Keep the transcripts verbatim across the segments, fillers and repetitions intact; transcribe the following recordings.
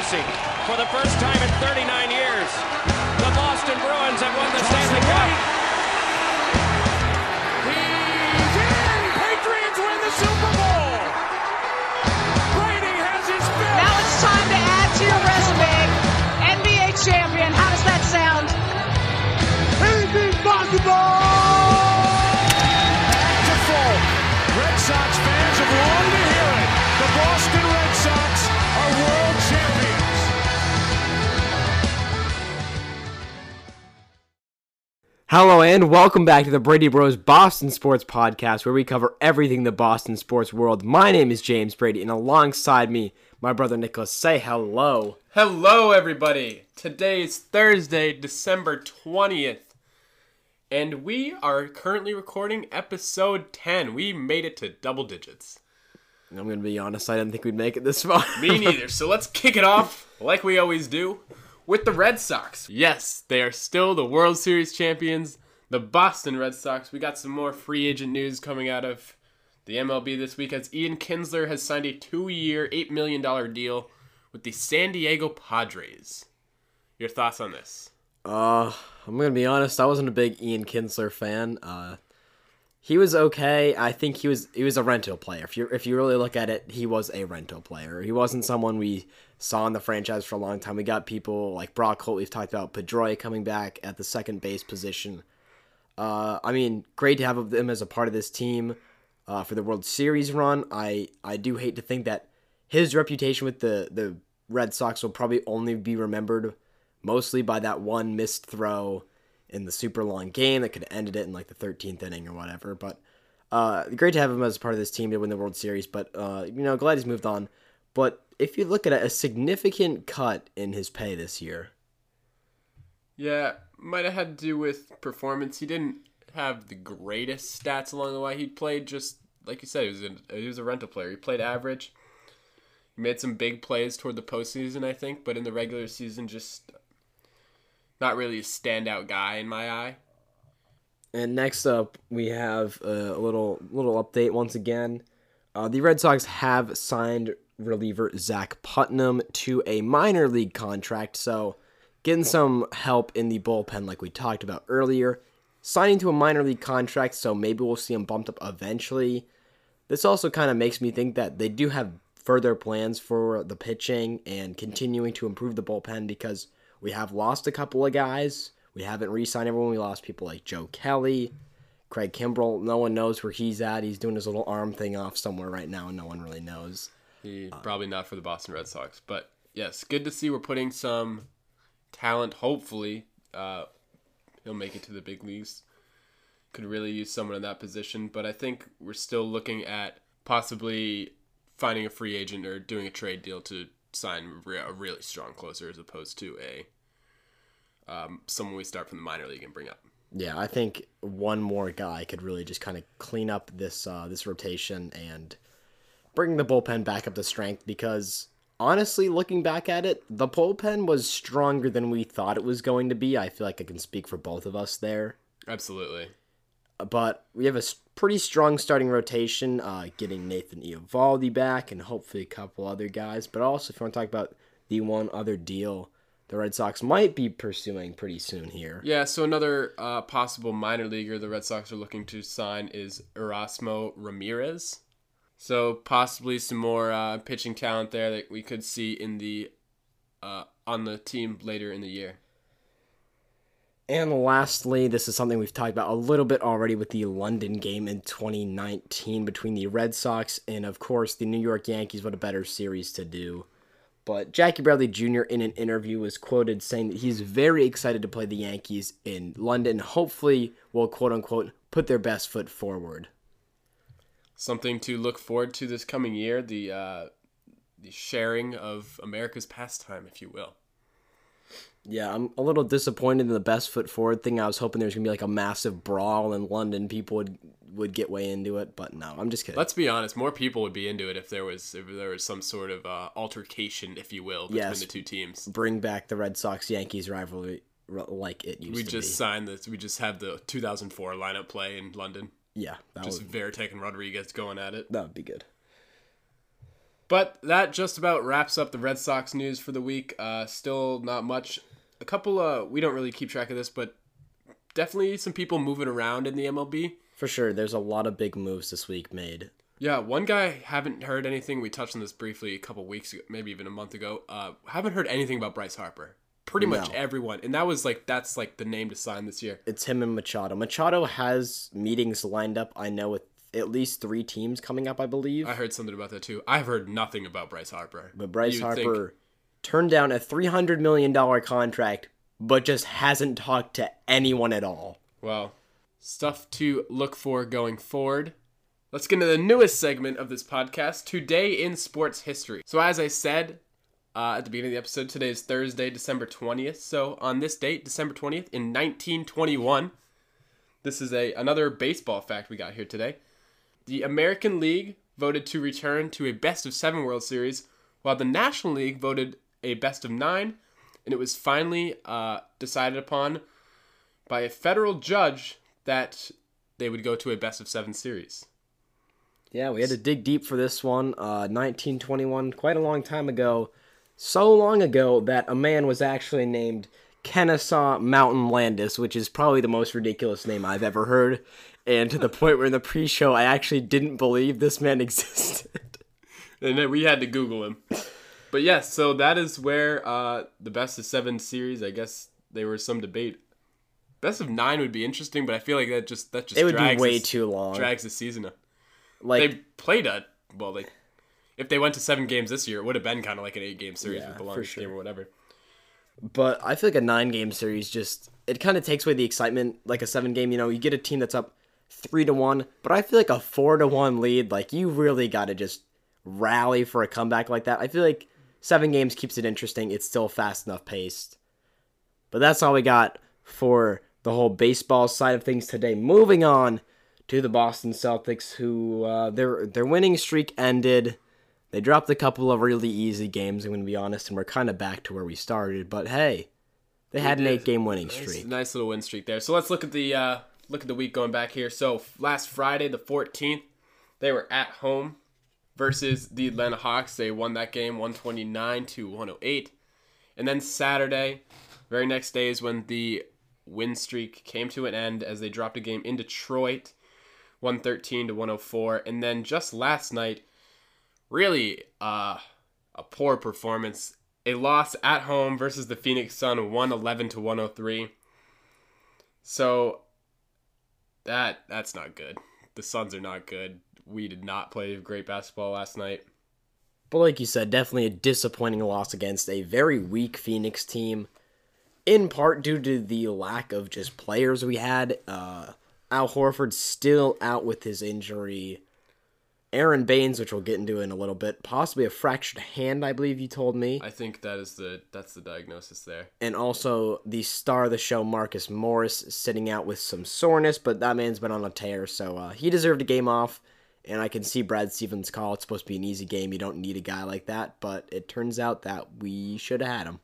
Tracy. For the first time in thirty-nine years, the Boston Bruins have won the Stanley Cup. He's in! Patriots win the Super Bowl! Brady has his fifth! Now it's time to add to your resume. N B A champion. How does that sound? Anything's possible! Back to full. Red Sox fans have longed to hear it. The Boston Red Sox are world champions. Hello and welcome back to the Brady Bros Boston Sports Podcast, where we cover everything the Boston sports world. My name is James Brady, and alongside me, my brother Nicholas. Say hello. Hello, everybody. Today is Thursday, December twentieth, and we are currently recording episode ten. We made it to double digits. I'm going to be honest, I didn't think we'd make it this far. Me neither. So let's kick it off, like we always do, with the Red Sox. Yes, they are still the World Series champions, the Boston Red Sox. We got some more free agent news coming out of the M L B this week, as Ian Kinsler has signed a two-year, eight million dollars deal with the San Diego Padres. Your thoughts on this? Uh, I'm going to be honest, I wasn't a big Ian Kinsler fan. Uh, he was okay. I think he was he was a rental player. If you if you really look at it, he was a rental player. He wasn't someone we saw in the franchise for a long time. We got people like Brock Holt. We've talked about Pedroia coming back at the second base position. Uh, I mean, great to have him as a part of this team uh, for the World Series run. I, I do hate to think that his reputation with the, the Red Sox will probably only be remembered mostly by that one missed throw in the super long game that could have ended it in like the thirteenth inning or whatever. But uh, great to have him as part of this team to win the World Series. But, uh, you know, glad he's moved on. But if you look at it, a significant cut in his pay this year. Yeah, might have had to do with performance. He didn't have the greatest stats along the way. He played just, like you said, he was a, he was a rental player. He played average. He made some big plays toward the postseason, I think, but in the regular season, just not really a standout guy in my eye. And next up, we have a little little update once again. Uh, the Red Sox have signed reliever Zach Putnam to a minor league contract, so getting some help in the bullpen like we talked about earlier. Signing to a minor league contract, so maybe we'll see him bumped up eventually. This also kind of makes me think that they do have further plans for the pitching and continuing to improve the bullpen, because we have lost a couple of guys. We haven't re-signed everyone. We lost people like Joe Kelly, Craig Kimbrell. No one knows where he's at. He's doing his little arm thing off somewhere right now, and no one really knows. He, probably not for the Boston Red Sox. But, yes, good to see we're putting some talent. Hopefully, uh, he'll make it to the big leagues. Could really use someone in that position. But I think we're still looking at possibly finding a free agent or doing a trade deal to sign a really strong closer as opposed to a um, someone we start from the minor league and bring up. Yeah, I think one more guy could really just kind of clean up this uh, this rotation and bring the bullpen back up to strength, because honestly, looking back at it, the bullpen was stronger than we thought it was going to be. I feel like I can speak for both of us there. Absolutely. But we have a pretty strong starting rotation, uh, getting Nathan Eovaldi back and hopefully a couple other guys. But also, if you want to talk about the one other deal the Red Sox might be pursuing pretty soon here. Yeah, so another uh, possible minor leaguer the Red Sox are looking to sign is Erasmo Ramirez. So possibly some more uh, pitching talent there that we could see in the uh, on the team later in the year. And lastly, this is something we've talked about a little bit already with the London game in twenty nineteen between the Red Sox and, of course, the New York Yankees. What a better series to do. But Jackie Bradley Junior in an interview was quoted saying that he's very excited to play the Yankees in London. Hopefully will, quote-unquote, put their best foot forward. Something to look forward to this coming year, the uh, the sharing of America's pastime, if you will. Yeah, I'm a little disappointed in the best foot forward thing. I was hoping there was going to be like a massive brawl in London. People would would get way into it, but no, I'm just kidding. Let's be honest, more people would be into it if there was if there was some sort of uh, altercation, if you will, between yes, the two teams. Bring back the Red Sox-Yankees rivalry like it used we to be. We just signed this. We just have the two thousand four lineup play in London. Yeah. That just would, Veritek and Rodriguez going at it. That would be good. But that just about wraps up the Red Sox news for the week. Uh, still not much. A couple, uh, we don't really keep track of this, but definitely some people moving around in the M L B. For sure, there's a lot of big moves this week made. Yeah, one guy, haven't heard anything. We touched on this briefly a couple weeks ago, maybe even a month ago. Uh, haven't heard anything about Bryce Harper. Pretty much No. everyone. And that was like, that's like the name to sign this year. It's him and Machado. Machado has meetings lined up, I know, with at least three teams coming up, I believe. I heard something about that too. I've heard nothing about Bryce Harper. But Bryce You'd Harper think- turned down a three hundred million dollars contract, but just hasn't talked to anyone at all. Well, stuff to look for going forward. Let's get into the newest segment of this podcast, Today in Sports History. So as I said uh, at the beginning of the episode, today is Thursday, December twentieth. So on this date, December twentieth, in nineteen twenty-one, this is a another baseball fact we got here today. The American League voted to return to a best of seven World Series, while the National League voted a best of nine, and it was finally uh, decided upon by a federal judge that they would go to a best of seven series. Yeah, we had to dig deep for this one. Uh, nineteen twenty-one, quite a long time ago. So long ago that a man was actually named Kennesaw Mountain Landis, which is probably the most ridiculous name I've ever heard. And to the point where in the pre-show, I actually didn't believe this man existed. And then we had to Google him. But yes, so that is where uh, the best of seven series, I guess there was some debate. Best of nine would be interesting, but I feel like that just that just It would drags be way this, too long. drags the season. Like, They played a well, they if they went to seven games this year, it would have been kind of like an eight-game series Yeah, with the for longest sure. game or whatever. But I feel like a nine-game series just, it kind of takes away the excitement. Like a seven-game, you know, you get a team that's up three to one, but I feel like a four to one lead, like you really got to just rally for a comeback like that. I feel like seven games keeps it interesting. It's still fast enough paced. But that's all we got for the whole baseball side of things today. Moving on to the Boston Celtics, who uh, their their winning streak ended. They dropped a couple of really easy games, I'm going to be honest, and we're kind of back to where we started. But hey, they had an did. eight-game winning Nice, streak. nice little win streak there. So let's look at the uh, look at the week going back here. So last Friday, the fourteenth, they were at home versus the Atlanta Hawks. They won that game one twenty-nine to one oh eight. And then Saturday, very next day, is when the win streak came to an end as they dropped a game in Detroit, one thirteen to one oh four. And then just last night, really uh, a poor performance. A loss at home versus the Phoenix Sun, one eleven to one oh three. So that that's not good. The Suns are not good. We did not play great basketball last night. But like you said, definitely a disappointing loss against a very weak Phoenix team, in part due to the lack of just players we had. Uh, Al Horford's still out with his injury. Aaron Baines, which we'll get into in a little bit, possibly a fractured hand, I believe you told me. I think that is the that's the diagnosis there. And also the star of the show, Marcus Morris, sitting out with some soreness, but that man's been on a tear, so uh, he deserved a game off. And I can see Brad Stevens' call. It's supposed to be an easy game. You don't need a guy like that, but it turns out that we should have had him.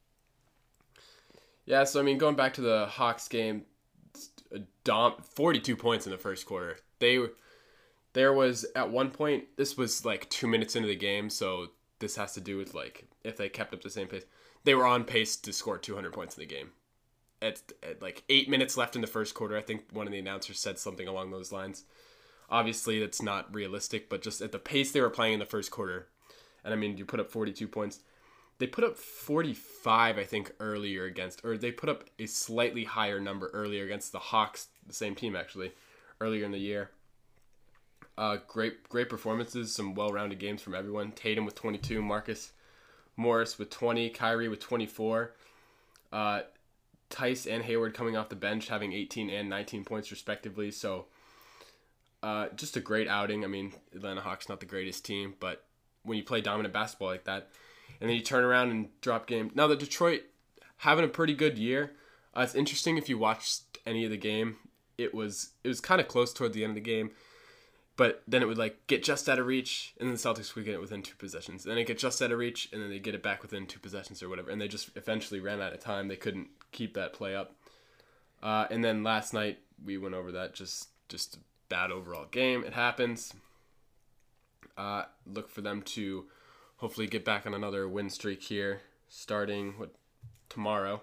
Yeah, so I mean, going back to the Hawks game, a dom- forty-two points in the first quarter. They were. There was, at one point, this was like two minutes into the game, so this has to do with, like, if they kept up the same pace. They were on pace to score two hundred points in the game. At, at like eight minutes left in the first quarter, I think one of the announcers said something along those lines. Obviously, that's not realistic, but just at the pace they were playing in the first quarter, and I mean, you put up forty-two points. They put up forty-five, I think, earlier against, or they put up a slightly higher number earlier against the Hawks, the same team, actually, earlier in the year. Uh, great great performances, some well-rounded games from everyone. Tatum with twenty-two, Marcus Morris with twenty, Kyrie with twenty-four. Uh, Tice and Hayward coming off the bench having eighteen and nineteen points respectively. So uh, just a great outing. I mean, Atlanta Hawks not the greatest team, but when you play dominant basketball like that, and then you turn around and drop game. Now the Detroit having a pretty good year. Uh, it's interesting if you watched any of the game. It was it was kind of close toward the end of the game. But then it would like get just out of reach, and then the Celtics would get it within two possessions. Then it get just out of reach, and then they get it back within two possessions or whatever. And they just eventually ran out of time. They couldn't keep that play up. Uh, and then last night we went over that. Just just a bad overall game. It happens. Uh, look for them to hopefully get back on another win streak here, starting what, tomorrow.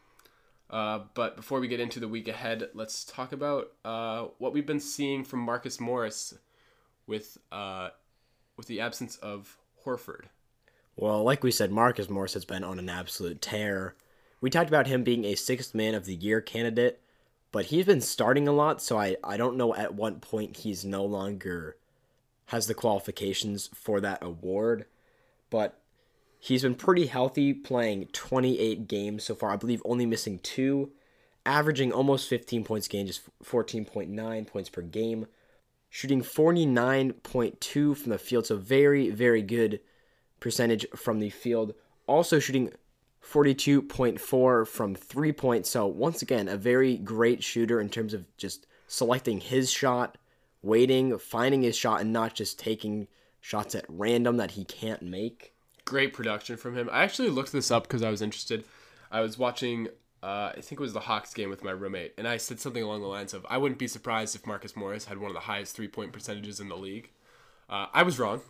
Uh, but before we get into the week ahead, let's talk about uh, what we've been seeing from Marcus Morris with uh, with the absence of Horford. Well, like we said, Marcus Morris has been on an absolute tear. We talked about him being a sixth man of the year candidate, but he's been starting a lot, so I, I don't know at what point he's no longer has the qualifications for that award. But he's been pretty healthy, playing twenty-eight games so far. I believe only missing two, averaging almost fifteen points a game, just fourteen point nine points per game, shooting forty-nine point two from the field, so very, very good percentage from the field. Also shooting forty-two point four from three-point, so once again, a very great shooter in terms of just selecting his shot, waiting, finding his shot, and not just taking shots at random that he can't make. Great production from him. I actually looked this up because I was interested. I was watching, uh, I think it was the Hawks game with my roommate, and I said something along the lines of, I wouldn't be surprised if Marcus Morris had one of the highest three-point percentages in the league. Uh, I was wrong.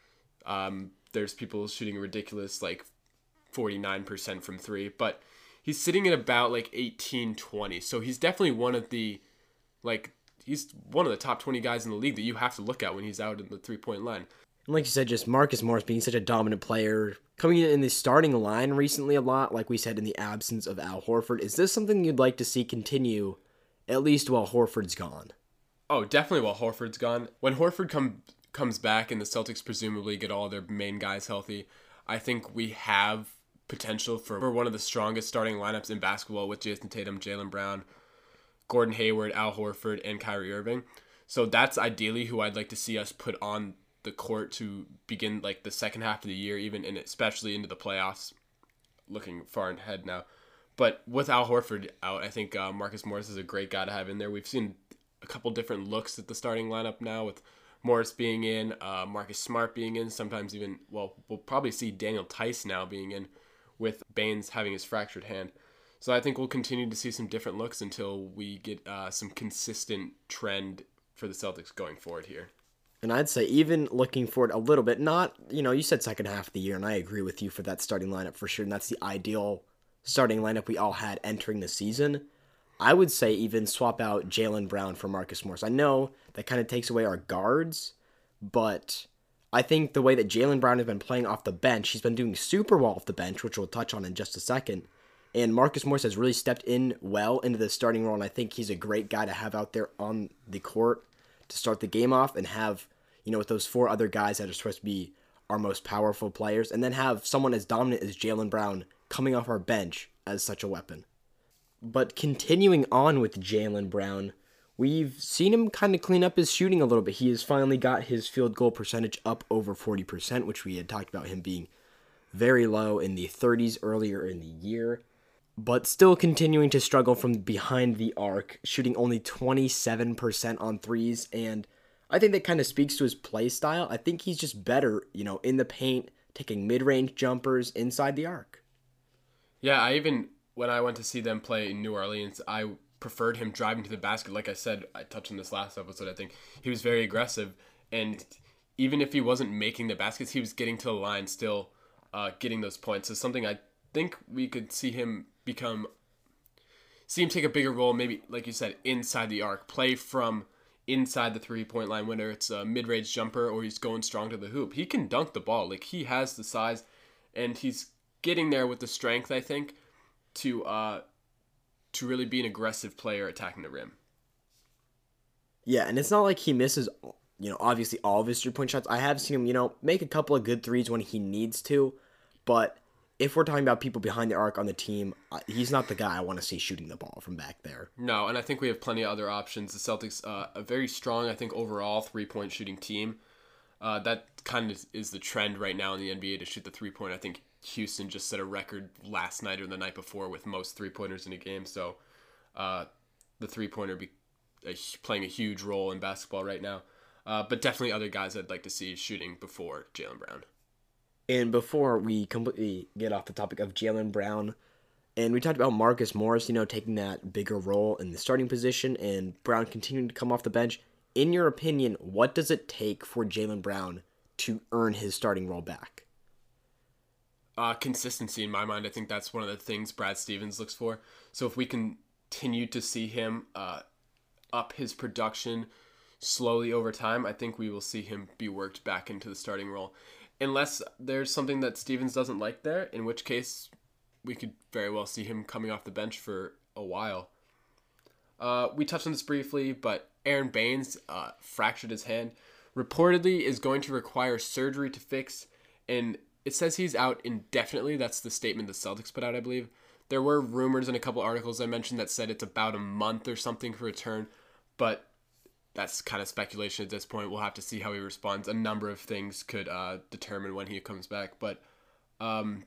Um, there's people shooting a ridiculous, like, forty-nine percent from three, but he's sitting at about, like, eighteen, twenty, so he's definitely one of the, like, he's one of the top twenty guys in the league that you have to look at when he's out in the three-point line. And like you said, just Marcus Morris being such a dominant player, coming in in the starting line recently a lot, like we said, in the absence of Al Horford. Is this something you'd like to see continue, at least while Horford's gone? Oh, definitely while Horford's gone. When Horford come, comes back and the Celtics presumably get all their main guys healthy, I think we have potential for one of the strongest starting lineups in basketball with Jason Tatum, Jaylen Brown, Gordon Hayward, Al Horford, and Kyrie Irving. So that's ideally who I'd like to see us put on the court to begin like the second half of the year, even and especially into the playoffs, looking far ahead now. But with Al Horford out, I think uh, Marcus Morris is a great guy to have in there. We've seen a couple different looks at the starting lineup now, with Morris being in, uh, Marcus Smart being in, sometimes even, well, we'll probably see Daniel Tice now being in, with Baines having his fractured hand. So I think we'll continue to see some different looks until we get uh, some consistent trend for the Celtics going forward here. And I'd say even looking forward a little bit, not, you know, you said second half of the year, and I agree with you for that starting lineup for sure, and that's the ideal starting lineup we all had entering the season. I would say even swap out Jaylen Brown for Marcus Morris. I know that kind of takes away our guards, but I think the way that Jaylen Brown has been playing off the bench, he's been doing super well off the bench, which we'll touch on in just a second. And Marcus Morris has really stepped in well into the starting role, and I think he's a great guy to have out there on the court to start the game off and have, you know, with those four other guys that are supposed to be our most powerful players, and then have someone as dominant as Jaylen Brown coming off our bench as such a weapon. But continuing on with Jaylen Brown, we've seen him kind of clean up his shooting a little bit. He has finally got his field goal percentage up over forty percent, which we had talked about him being very low in the thirties earlier in the year, but still continuing to struggle from behind the arc, shooting only twenty-seven percent on threes, and I think that kind of speaks to his play style. I think he's just better, you know, in the paint, taking mid-range jumpers inside the arc. Yeah, I even, when I went to see them play in New Orleans, I preferred him driving to the basket. Like I said, I touched on this last episode, I think. He was very aggressive, and even if he wasn't making the baskets, he was getting to the line, still uh, getting those points. So something I think we could see him become, see him take a bigger role, maybe, like you said, inside the arc, play from inside the three-point line, whether it's a mid-range jumper or he's going strong to the hoop. He can dunk the ball. Like, he has the size, and he's getting there with the strength, I think, to uh, to really be an aggressive player attacking the rim. Yeah, and it's not like he misses, you know, obviously all of his three-point shots. I have seen him, you know, make a couple of good threes when he needs to, but if we're talking about people behind the arc on the team, uh, he's not the guy I want to see shooting the ball from back there. No, and I think we have plenty of other options. The Celtics, uh, a very strong, I think, overall three-point shooting team. Uh, that kind of is the trend right now in the N B A to shoot the three-point. I think Houston just set a record last night or the night before with most three-pointers in a game. So uh, the three-pointer be uh, playing a huge role in basketball right now. Uh, but definitely other guys I'd like to see shooting before Jaylen Brown. And before we completely get off the topic of Jaylen Brown, and we talked about Marcus Morris, you know, taking that bigger role in the starting position and Brown continuing to come off the bench. In your opinion, what does it take for Jaylen Brown to earn his starting role back? Uh, consistency in my mind. I think that's one of the things Brad Stevens looks for. So if we continue to see him uh, up his production slowly over time, I think we will see him be worked back into the starting role. Unless there's something that Stevens doesn't like there, in which case we could very well see him coming off the bench for a while. Uh, we touched on this briefly, but Aaron Baines uh, fractured his hand. Reportedly is going to require surgery to fix, and it says he's out indefinitely. That's the statement the Celtics put out, I believe. There were rumors in a couple articles I mentioned that said it's about a month or something for return, but that's kind of speculation at this point. We'll have to see how he responds. A number of things could uh, determine when he comes back, but um,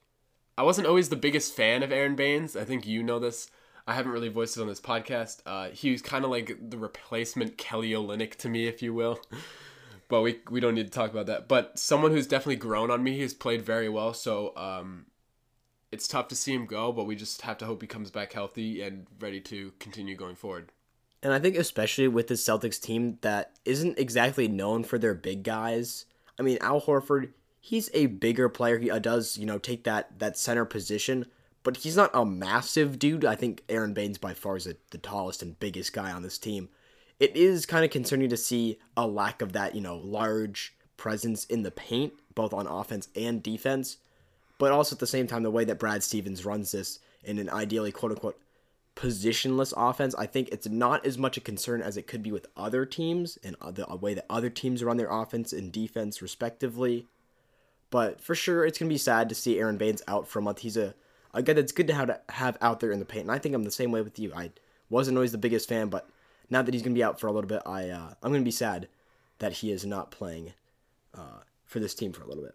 I wasn't always the biggest fan of Aaron Baines. I think you know this. I haven't really voiced it on this podcast. Uh, he was kind of like the replacement Kelly Olynyk to me, if you will. But we we don't need to talk about that. But someone who's definitely grown on me. He's played very well. So um, it's tough to see him go, but we just have to hope he comes back healthy and ready to continue going forward. And I think especially with this Celtics team that isn't exactly known for their big guys. I mean, Al Horford, he's a bigger player. He uh, does, you know, take that, that center position. But he's not a massive dude. I think Aaron Baines by far is the, the tallest and biggest guy on this team. It is kind of concerning to see a lack of that, you know, large presence in the paint, both on offense and defense. But also at the same time, the way that Brad Stevens runs this in an ideally quote-unquote positionless offense, I think it's not as much a concern as it could be with other teams and the way that other teams run their offense and defense respectively. But for sure, it's going to be sad to see Aaron Baines out for a month. He's a A guy that's good to have, to have out there in the paint. And I think I'm the same way with you. I wasn't always the biggest fan, but now that he's going to be out for a little bit, I, uh, I'm going to be sad that he is not playing uh, for this team for a little bit.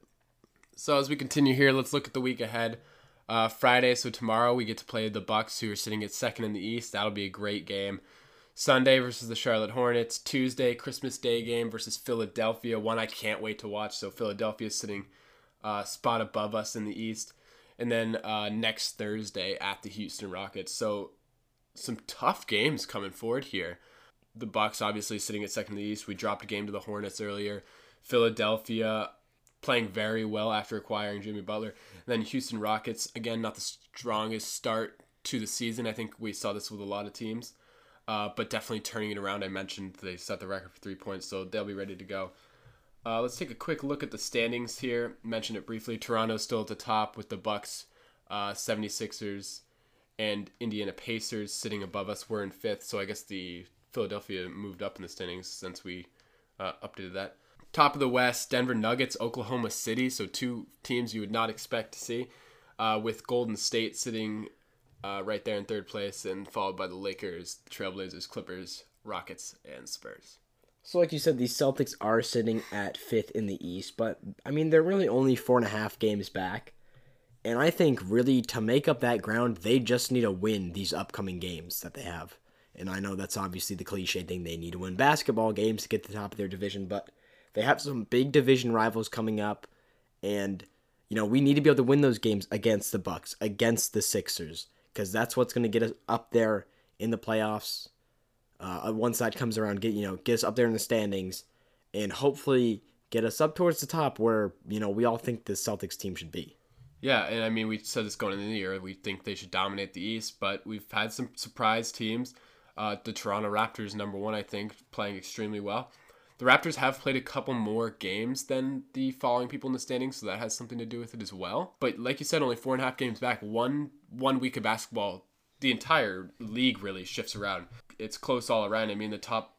So as we continue here, let's look at the week ahead. Uh, Friday, so tomorrow we get to play the Bucks, who are sitting at second in the East. That'll be a great game. Sunday versus the Charlotte Hornets. Tuesday, Christmas Day game versus Philadelphia. One I can't wait to watch. So Philadelphia is sitting uh, spot above us in the East. And then uh, next Thursday at the Houston Rockets. So some tough games coming forward here. The Bucks obviously sitting at second in the East. We dropped a game to the Hornets earlier. Philadelphia playing very well after acquiring Jimmy Butler. And then Houston Rockets, again, not the strongest start to the season. I think we saw this with a lot of teams. Uh, but definitely turning it around. I mentioned they set the record for three points, so they'll be ready to go. Uh, let's take a quick look at the standings here. Mentioned it briefly. Toronto's still at the top with the Bucks, uh, seventy-sixers, and Indiana Pacers sitting above us. We're in fifth, so I guess the Philadelphia moved up in the standings since we uh, updated that. Top of the West, Denver Nuggets, Oklahoma City, so two teams you would not expect to see, uh, with Golden State sitting uh, right there in third place, and followed by the Lakers, Trailblazers, Clippers, Rockets, and Spurs. So like you said, the Celtics are sitting at fifth in the East, but I mean, they're really only four and a half games back. And I think really to make up that ground, they just need to win these upcoming games that they have. And I know that's obviously the cliche thing. They need to win basketball games to get to the top of their division, but they have some big division rivals coming up. And, you know, we need to be able to win those games against the Bucks, against the Sixers, because that's what's going to get us up there in the playoffs. Uh, once that comes around, get you know, get us up there in the standings, and hopefully get us up towards the top where you know we all think the Celtics team should be. Yeah, and I mean we said this going into the year, we think they should dominate the East, but we've had some surprise teams. Uh, the Toronto Raptors, number one, I think, playing extremely well. The Raptors have played a couple more games than the following people in the standings, so that has something to do with it as well. But like you said, only four and a half games back. One one week of basketball, the entire league really shifts around. It's close all around. I mean, the top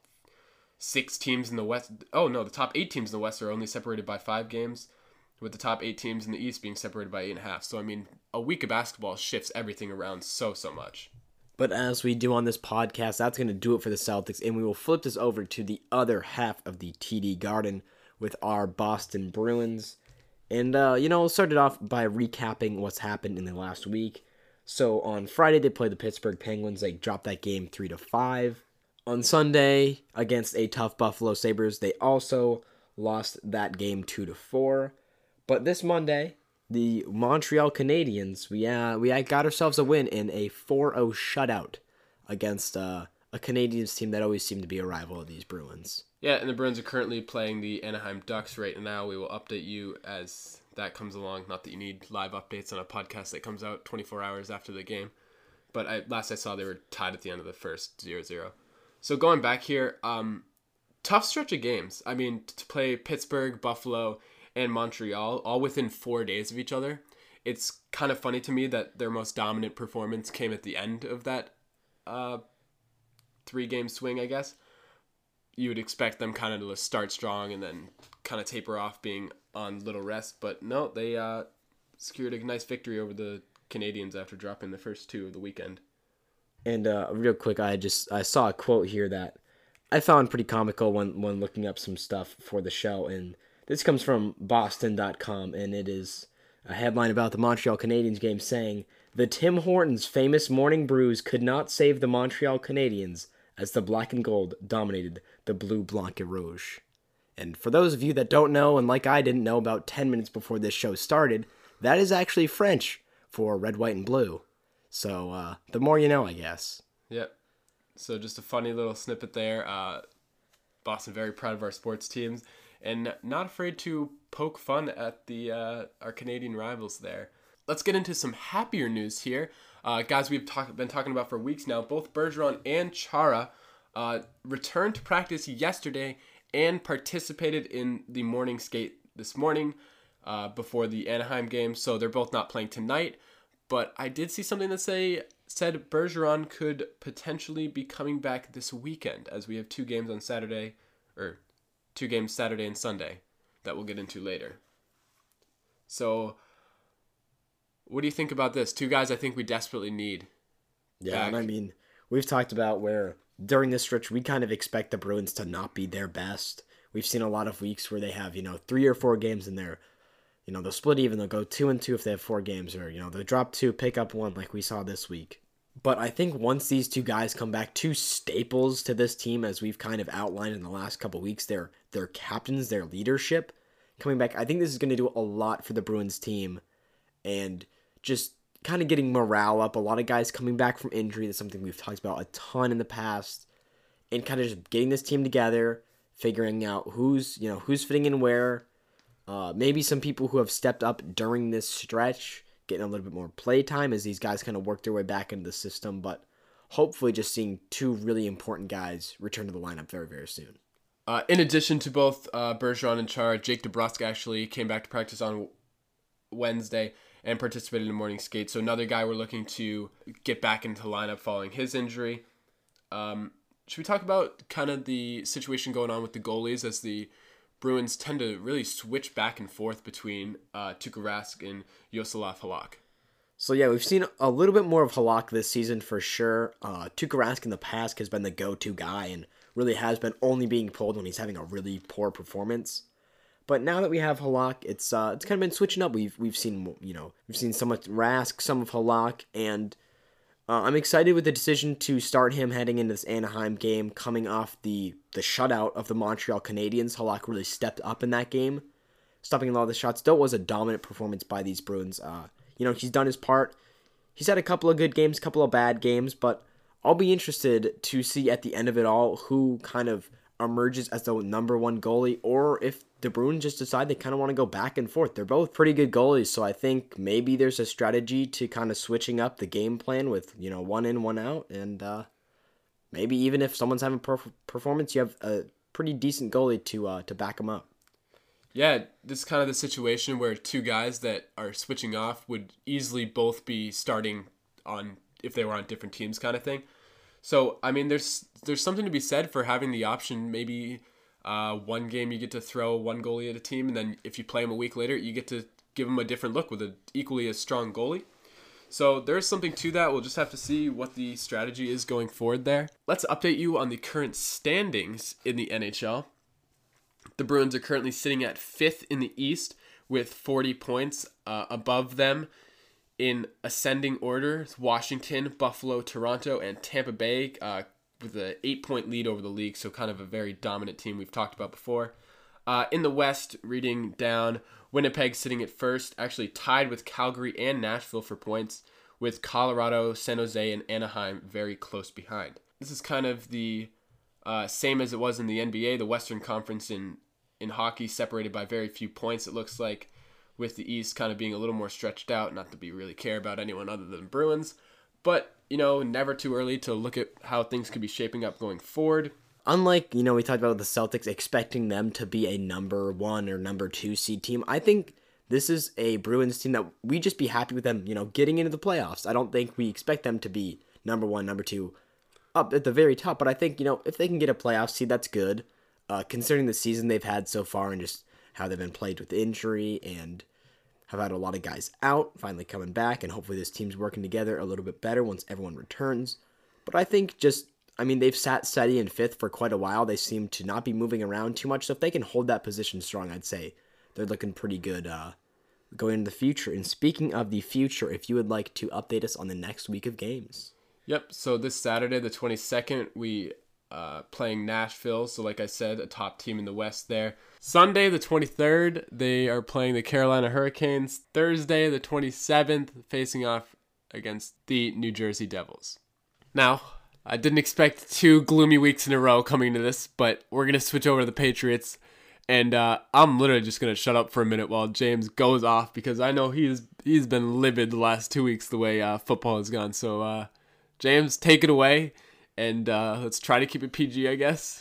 six teams in the West... Oh, no, the top eight teams in the West are only separated by five games, with the top eight teams in the East being separated by eight and a half. So, I mean, a week of basketball shifts everything around so, so much. But as we do on this podcast, that's going to do it for the Celtics, and we will flip this over to the other half of the T D Garden with our Boston Bruins. And, uh, you know, we'll start it off by recapping what's happened in the last week. So on Friday, they played the Pittsburgh Penguins. They dropped that game three to five. On Sunday, against a tough Buffalo Sabres, they also lost that game two to four. But this Monday, the Montreal Canadiens, we uh, we got ourselves a win in a four oh shutout against uh, a Canadiens team that always seemed to be a rival of these Bruins. Yeah, and the Bruins are currently playing the Anaheim Ducks right now. We will update you as that comes along. Not that you need live updates on a podcast that comes out twenty-four hours after the game. But I, last I saw, they were tied at the end of the first, zero zero. So going back here, um, tough stretch of games. I mean, to play Pittsburgh, Buffalo, and Montreal all within four days of each other. It's kind of funny to me that their most dominant performance came at the end of that uh, three-game swing, I guess. You would expect them kind of to start strong and then kind of taper off being on little rest. But no, they uh, secured a nice victory over the Canadiens after dropping the first two of the weekend. And uh, real quick, I just I saw a quote here that I found pretty comical when, when looking up some stuff for the show. And this comes from Boston dot com, and it is a headline about the Montreal Canadiens game saying, "The Tim Hortons famous morning brews could not save the Montreal Canadiens as the black and gold dominated the blue blanc et rouge." And for those of you that don't know, and like I didn't know about ten minutes before this show started, that is actually French for red, white, and blue. So uh, the more you know, I guess. Yep. So just a funny little snippet there. Uh, Boston very proud of our sports teams and not afraid to poke fun at the uh, our Canadian rivals there. Let's get into some happier news here. Uh, guys we've talk- been talking about for weeks now, both Bergeron and Chara uh, returned to practice yesterday and participated in the morning skate this morning uh, before the Anaheim game. So they're both not playing tonight. But I did see something that say said Bergeron could potentially be coming back this weekend, as we have two games on Saturday, or two games Saturday and Sunday that we'll get into later. So what do you think about this? Two guys I think we desperately need. Yeah, back. and I mean, we've talked about where during this stretch we kind of expect the Bruins to not be their best. We've seen a lot of weeks where they have, you know, three or four games in there. You know, they'll split even, they'll go two and two if they have four games, or, you know, they'll drop two, pick up one like we saw this week. But I think once these two guys come back, two staples to this team, as we've kind of outlined in the last couple of weeks, their their captains, their leadership coming back, I think this is going to do a lot for the Bruins team and just kind of getting morale up. A lot of guys coming back from injury. That's something we've talked about a ton in the past. And kind of just getting this team together, figuring out who's, you know, who's fitting in where. Uh, maybe some people who have stepped up during this stretch, getting a little bit more play time as these guys kind of work their way back into the system. But hopefully just seeing two really important guys return to the lineup very, very soon. Uh, in addition to both uh, Bergeron and Chara, Jake DeBrusk actually came back to practice on Wednesday and participated in the morning skate. So another guy we're looking to get back into the lineup following his injury. Um, should we talk about kind of the situation going on with the goalies, as the Bruins tend to really switch back and forth between uh, Tuukka Rask and Yoaslav Halak? So yeah, we've seen a little bit more of Halak this season for sure. Uh, Tuukka Rask in the past has been the go-to guy and really has been only being pulled when he's having a really poor performance. But now that we have Halak, it's uh, it's kind of been switching up. We've we've seen you know we've seen some of Rask, some of Halak, and uh, I'm excited with the decision to start him heading into this Anaheim game, coming off the the shutout of the Montreal Canadiens. Halak really stepped up in that game, stopping a lot of the shots. Though it was a dominant performance by these Bruins. Uh, you know he's done his part. He's had a couple of good games, a couple of bad games, but I'll be interested to see at the end of it all who kind of emerges as the number one goalie, or if the Bruins just decide they kind of want to go back and forth. They're both pretty good goalies, so I think maybe there's a strategy to kind of switching up the game plan with, you know, one in, one out, and uh, maybe even if someone's having perf- performance, you have a pretty decent goalie to uh, to back them up. Yeah, this is kind of the situation where two guys that are switching off would easily both be starting on if they were on different teams, kind of thing. So, I mean, there's there's something to be said for having the option. Maybe uh, one game you get to throw one goalie at a team, and then if you play them a week later, you get to give them a different look with an equally as strong goalie. So there's something to that. We'll just have to see what the strategy is going forward there. Let's update you on the current standings in the N H L. The Bruins are currently sitting at fifth in the East with forty points. Uh, above them in ascending order, Washington, Buffalo, Toronto, and Tampa Bay uh, with an eight-point lead over the league, so kind of a very dominant team we've talked about before. Uh, in the West, reading down, Winnipeg sitting at first, actually tied with Calgary and Nashville for points, with Colorado, San Jose, and Anaheim very close behind. This is kind of the Uh, same as it was in the N B A, the Western Conference in, in hockey separated by very few points, it looks like, with the East kind of being a little more stretched out, not that we really care about anyone other than Bruins. But, you know, never too early to look at how things could be shaping up going forward. Unlike, you know, we talked about the Celtics expecting them to be a number one or number two seed team, I think this is a Bruins team that we just be happy with them, you know, getting into the playoffs. I don't think we expect them to be number one, number two, up at the very top. But I think, you know, if they can get a playoff seed, that's good. Uh, considering the season they've had so far and just how they've been plagued with injury and have had a lot of guys out, finally coming back, and hopefully this team's working together a little bit better once everyone returns. But I think just, I mean, they've sat steady in fifth for quite a while. They seem to not be moving around too much. So if they can hold that position strong, I'd say they're looking pretty good uh, going into the future. And speaking of the future, if you would like to update us on the next week of games. Yep, so this Saturday, the twenty-second, we uh, playing Nashville. So like I said, a top team in the West there. Sunday, the twenty-third, they are playing the Carolina Hurricanes. Thursday, the twenty-seventh, facing off against the New Jersey Devils. Now, I didn't expect two gloomy weeks in a row coming to this, but we're going to switch over to the Patriots. And uh, I'm literally just going to shut up for a minute while James goes off because I know he's he's been livid the last two weeks the way uh, football has gone. So, uh, James, take it away, and uh, let's try to keep it P G, I guess.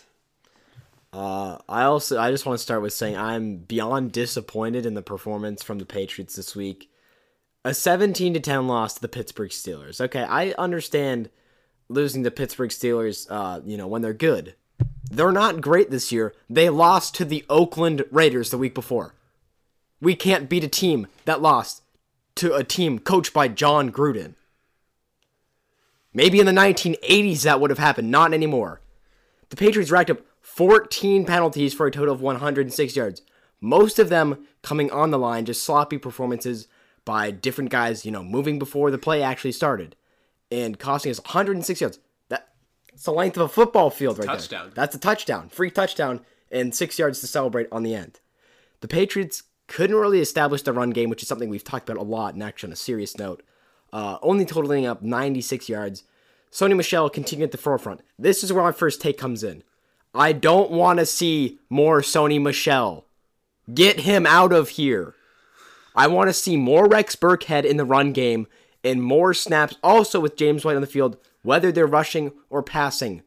Uh, I also I just want to start with saying I'm beyond disappointed in the performance from the Patriots this week. A seventeen to ten loss to the Pittsburgh Steelers. Okay, I understand losing to Pittsburgh Steelers, uh, you know, when they're good. They're not great this year. They lost to the Oakland Raiders the week before. We can't beat a team that lost to a team coached by John Gruden. Maybe in the nineteen eighties that would have happened, not anymore. The Patriots racked up fourteen penalties for a total of one hundred six yards. Most of them coming on the line, just sloppy performances by different guys, you know, moving before the play actually started. And costing us one hundred six yards. That, that's the length of a football field right touchdown. there. That's a touchdown. Free touchdown and six yards to celebrate on the end. The Patriots couldn't really establish the run game, which is something we've talked about a lot, and actually on a serious note. Uh, only totaling up ninety-six yards. Sony Michel continued at the forefront. This is where my first take comes in. I don't want to see more Sony Michel. Get him out of here. I want to see more Rex Burkhead in the run game and more snaps also with James White on the field, whether they're rushing or passing.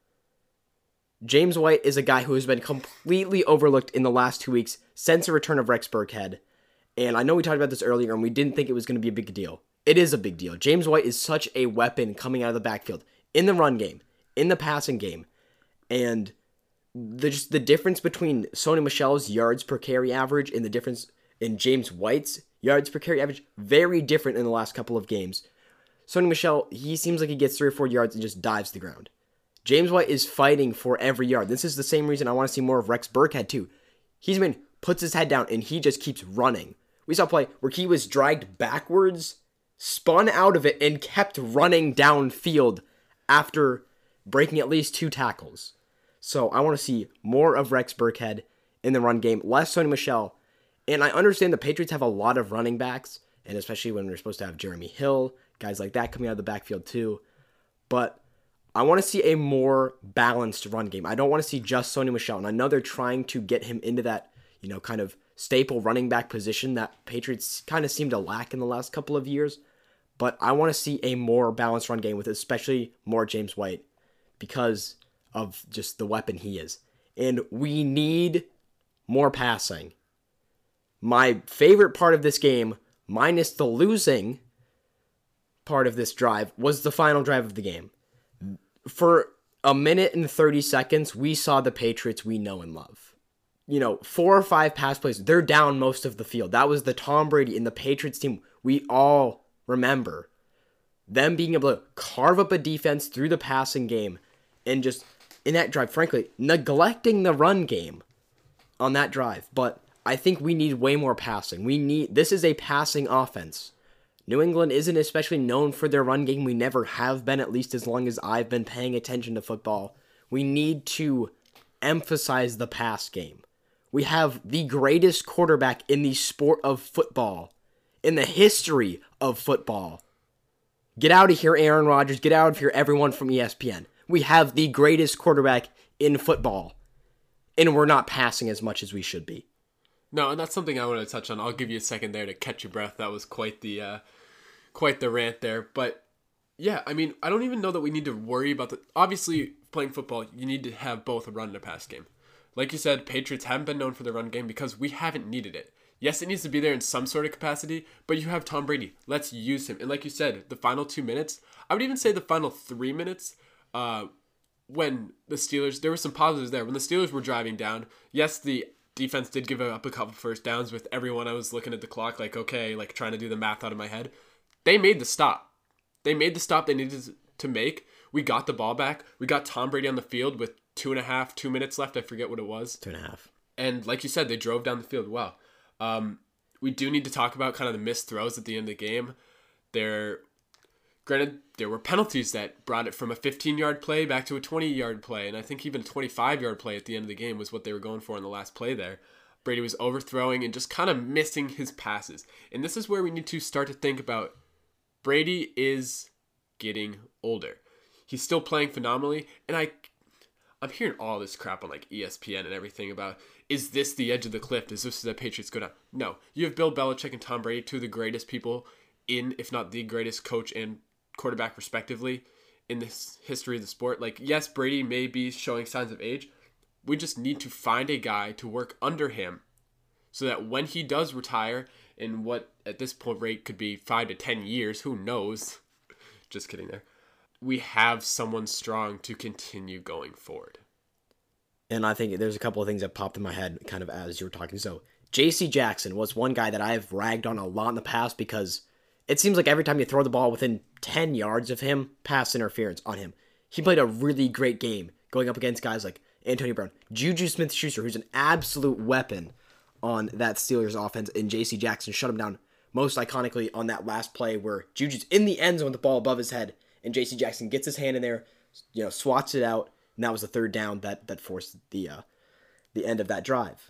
James White is a guy who has been completely overlooked in the last two weeks since the return of Rex Burkhead. And I know we talked about this earlier and we didn't think it was going to be a big deal. It is a big deal. James White is such a weapon coming out of the backfield in the run game, in the passing game. And the, just the difference between Sony Michel's yards per carry average and the difference in James White's yards per carry average, very different in the last couple of games. Sony Michel, he seems like he gets three or four yards and just dives to the ground. James White is fighting for every yard. This is the same reason I want to see more of Rex Burkhead too. He's been, puts his head down and he just keeps running. We saw a play where he was dragged backwards, spun out of it, and kept running downfield after breaking at least two tackles. So I want to see more of Rex Burkhead in the run game, less Sony Michel. And I understand the Patriots have a lot of running backs, and especially when we're supposed to have Jeremy Hill, guys like that coming out of the backfield too. But I want to see a more balanced run game. I don't want to see just Sony Michel. And I know they're trying to get him into that, you know, kind of staple running back position that Patriots kind of seem to lack in the last couple of years. But I want to see a more balanced run game with especially more James White because of just the weapon he is. And we need more passing. My favorite part of this game, minus the losing part of this drive, was the final drive of the game. For a minute and thirty seconds, we saw the Patriots we know and love. You know, four or five pass plays, they're down most of the field. That was the Tom Brady and the Patriots team we all remember. Them being able to carve up a defense through the passing game and just, in that drive, frankly, neglecting the run game on that drive. But I think we need way more passing. We need, this is a passing offense. New England isn't especially known for their run game. We never have been, at least as long as I've been paying attention to football. We need to emphasize the pass game. We have the greatest quarterback in the sport of football, in the history of football. Get out of here, Aaron Rodgers. Get out of here, everyone from E S P N. We have the greatest quarterback in football, and we're not passing as much as we should be. No, and that's something I want to touch on. I'll give you a second there to catch your breath. That was quite the uh, quite the rant there. But yeah, I mean, I don't even know that we need to worry about the. Obviously, playing football, you need to have both a run and a pass game. Like you said, Patriots haven't been known for the run game because we haven't needed it. Yes, it needs to be there in some sort of capacity, but you have Tom Brady. Let's use him. And like you said, the final two minutes, I would even say the final three minutes, uh, when the Steelers, there were some positives there. When the Steelers were driving down, yes, the defense did give up a couple first downs with everyone. I was looking at the clock like, okay, like trying to do the math out of my head. They made the stop. They made the stop they needed to make. We got the ball back. We got Tom Brady on the field with two and a half, two minutes left. I forget what it was. Two and a half. And like you said, they drove down the field. Wow. Um, we do need to talk about kind of the missed throws at the end of the game. There, granted, there were penalties that brought it from a fifteen-yard play back to a twenty-yard play, and I think even a twenty-five-yard play at the end of the game was what they were going for in the last play there. Brady was overthrowing and just kind of missing his passes. And this is where we need to start to think about Brady is getting older. He's still playing phenomenally, and I, I'm hearing all this crap on like E S P N and everything about, is this the edge of the cliff? Is this the Patriots go down? No. You have Bill Belichick and Tom Brady, two of the greatest people in, if not the greatest coach and quarterback respectively in this history of the sport. Like, yes, Brady may be showing signs of age. We just need to find a guy to work under him so that when he does retire in what at this point rate could be five to ten years, who knows? Just kidding there. We have someone strong to continue going forward. And I think there's a couple of things that popped in my head kind of as you were talking. So J C Jackson was one guy that I've ragged on a lot in the past because it seems like every time you throw the ball within ten yards of him, pass interference on him. He played a really great game going up against guys like Antonio Brown, Juju Smith-Schuster, who's an absolute weapon on that Steelers offense, and J C Jackson shut him down most iconically on that last play where Juju's in the end zone with the ball above his head, and J C Jackson gets his hand in there, you know, swats it out, and that was the third down that that forced the uh, the end of that drive.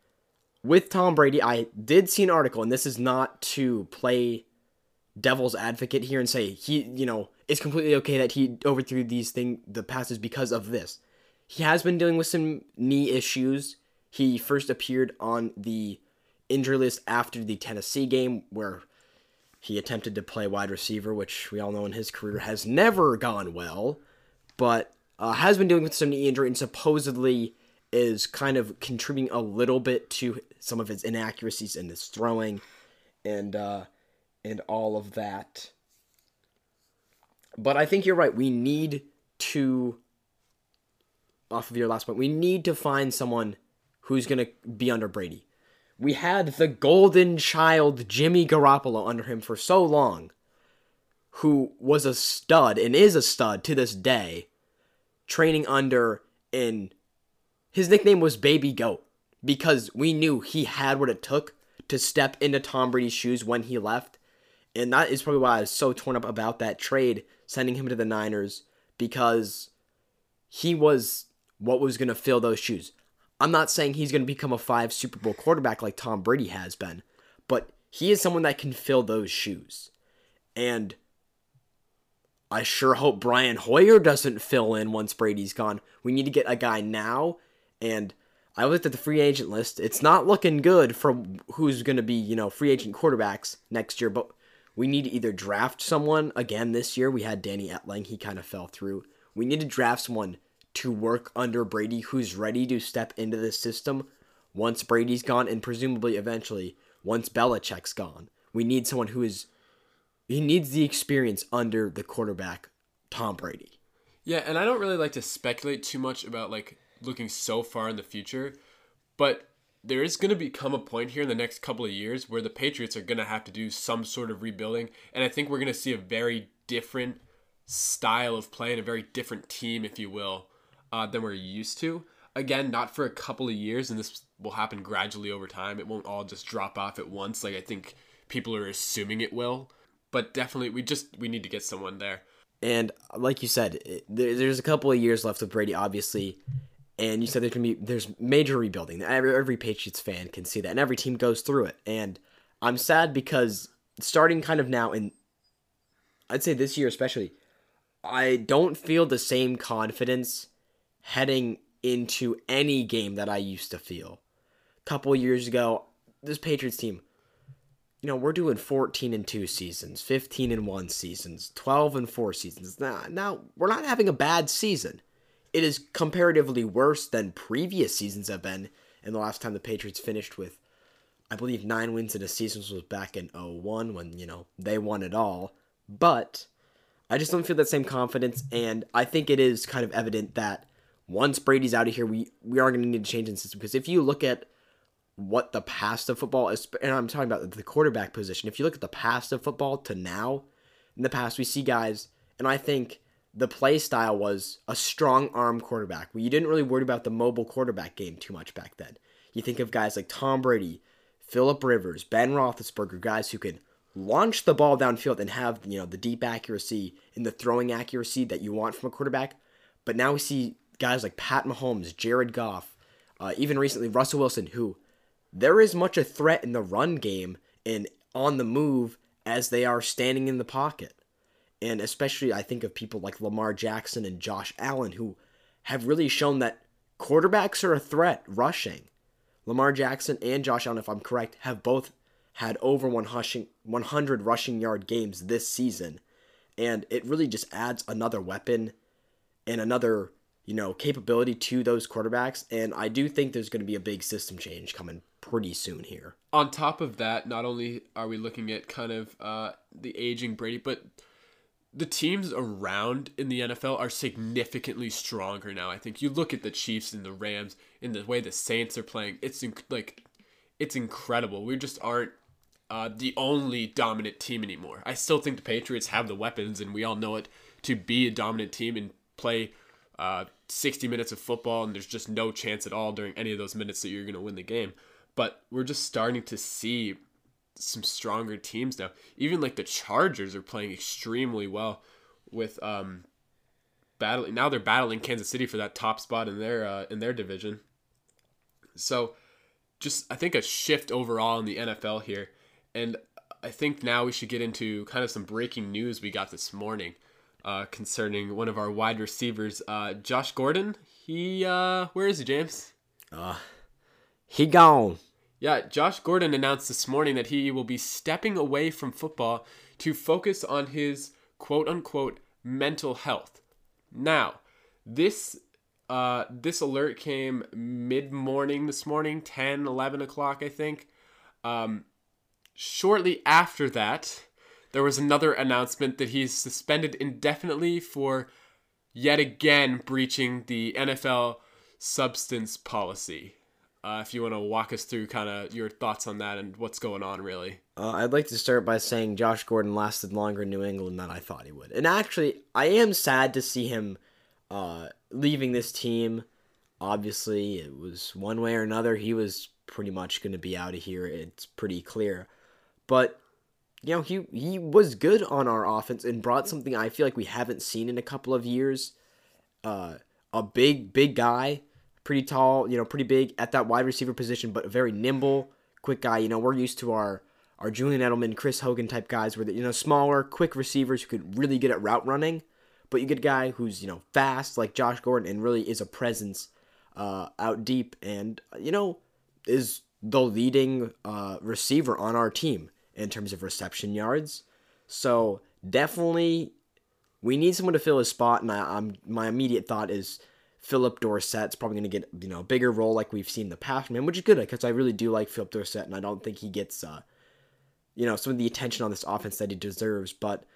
With Tom Brady, I did see an article, and this is not to play devil's advocate here and say he, you know, it's completely okay that he overthrew these thing the passes because of this. He has been dealing with some knee issues. He first appeared on the injury list after the Tennessee game where he attempted to play wide receiver, which we all know in his career has never gone well, but uh, has been dealing with some knee injury and supposedly is kind of contributing a little bit to some of his inaccuracies in his throwing and uh, and all of that. But I think you're right. We need to, off of your last point, we need to find someone who's going to be under Brady. We had the golden child Jimmy Garoppolo under him for so long, who was a stud and is a stud to this day, training under, and his nickname was Baby Goat because we knew he had what it took to step into Tom Brady's shoes when he left. And that is probably why I was so torn up about that trade, sending him to the Niners, because he was what was going to fill those shoes. I'm not saying he's going to become a five Super Bowl quarterback like Tom Brady has been, but he is someone that can fill those shoes. And I sure hope Brian Hoyer doesn't fill in once Brady's gone. We need to get a guy now, and I looked at the free agent list. It's not looking good for who's going to be, you know, free agent quarterbacks next year, but we need to either draft someone again this year. We had Danny Etling. He kind of fell through. We need to draft someone to work under Brady who's ready to step into the system once Brady's gone and presumably eventually once Belichick's gone. We need someone who is, he needs the experience under the quarterback, Tom Brady. Yeah, and I don't really like to speculate too much about like looking so far in the future, but there is going to become a point here in the next couple of years where the Patriots are going to have to do some sort of rebuilding, and I think we're going to see a very different style of play and a very different team, if you will, uh, than we're used to. Again, not for a couple of years, and this will happen gradually over time. It won't all just drop off at once like I think people are assuming it will, but definitely we just we need to get someone there. And like you said, it, there, there's a couple of years left with Brady, obviously. And you said there's gonna be there's major rebuilding. Every, every Patriots fan can see that, and every team goes through it. And I'm sad because starting kind of now, and I'd say this year especially, I don't feel the same confidence heading into any game that I used to feel. A couple years ago, this Patriots team, you know, we're doing fourteen and two seasons, fifteen and one seasons, twelve and four seasons. Now, now we're not having a bad season. It is comparatively worse than previous seasons have been. And the last time the Patriots finished with, I believe, nine wins in a season was back in oh one when, you know, they won it all. But I just don't feel that same confidence, and I think it is kind of evident that once Brady's out of here, we, we are going to need to change the system. Because if you look at what the past of football is, and I'm talking about the quarterback position, if you look at the past of football to now, in the past we see guys, and I think the play style was a strong arm quarterback, where you didn't really worry about the mobile quarterback game too much back then. You think of guys like Tom Brady, Phillip Rivers, Ben Roethlisberger, guys who could launch the ball downfield and have, you know, the deep accuracy and the throwing accuracy that you want from a quarterback. But now we see guys like Pat Mahomes, Jared Goff, uh, even recently Russell Wilson, who they're as much a threat in the run game and on the move as they are standing in the pocket. And especially I think of people like Lamar Jackson and Josh Allen, who have really shown that quarterbacks are a threat rushing. Lamar Jackson and Josh Allen, if I'm correct, have both had over one hundred rushing yard games this season. And it really just adds another weapon and another, you know, capability to those quarterbacks. And I do think there's going to be a big system change coming pretty soon here. On top of that, not only are we looking at kind of uh, the aging Brady, but the teams around in the N F L are significantly stronger now. I think you look at the Chiefs and the Rams and the way the Saints are playing. It's inc- like it's incredible. We just aren't uh, the only dominant team anymore. I still think the Patriots have the weapons, and we all know it, to be a dominant team and play uh, sixty minutes of football, and there's just no chance at all during any of those minutes that you're going to win the game. But we're just starting to see some stronger teams now. Even like the Chargers are playing extremely well with um battling. Now they're battling Kansas City for that top spot in their uh, in their division. So just I think a shift overall in the N F L here. And I think now we should get into kind of some breaking news we got this morning uh, concerning one of our wide receivers, uh, Josh Gordon. He uh, where is he, James? Uh, he gone. Yeah, Josh Gordon announced this morning that he will be stepping away from football to focus on his quote-unquote mental health. Now, this uh, this alert came mid-morning this morning, ten, eleven o'clock, I think. Um, shortly after that, there was another announcement that he's suspended indefinitely for yet again breaching the N F L substance policy. Uh, if you want to walk us through kind of your thoughts on that and what's going on, really. Uh, I'd like to start by saying Josh Gordon lasted longer in New England than I thought he would. And actually, I am sad to see him uh, leaving this team. Obviously, it was one way or another. He was pretty much going to be out of here. It's pretty clear. But, you know, he, he was good on our offense and brought something I feel like we haven't seen in a couple of years. Uh, a big, big guy. Pretty tall, you know, pretty big at that wide receiver position, but a very nimble, quick guy. You know, we're used to our, our Julian Edelman, Chris Hogan type guys where, you know, smaller, quick receivers who could really get at route running. But you get a guy who's, you know, fast like Josh Gordon and really is a presence uh, out deep and, you know, is the leading uh, receiver on our team in terms of reception yards. So definitely we need someone to fill his spot. And I, I'm my immediate thought is Philip Dorsett's probably going to get, you know, a bigger role like we've seen in the past from him, which is good because I really do like Philip Dorsett, and I don't think he gets, uh, you know, some of the attention on this offense that he deserves. But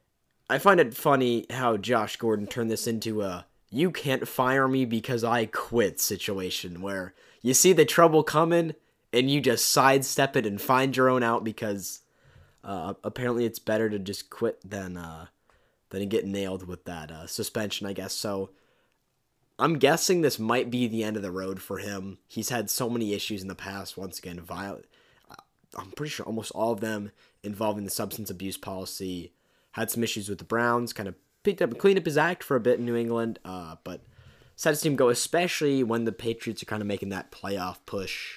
I find it funny how Josh Gordon turned this into a "you can't fire me because I quit" situation, where you see the trouble coming and you just sidestep it and find your own out because uh, apparently it's better to just quit than uh, than to get nailed with that uh, suspension, I guess. So I'm guessing this might be the end of the road for him. He's had so many issues in the past. Once again, violent. I'm pretty sure almost all of them involving the substance abuse policy. Had some issues with the Browns. Kind of picked up and cleaned up his act for a bit in New England. Uh, but sad to see him go, especially when the Patriots are kind of making that playoff push.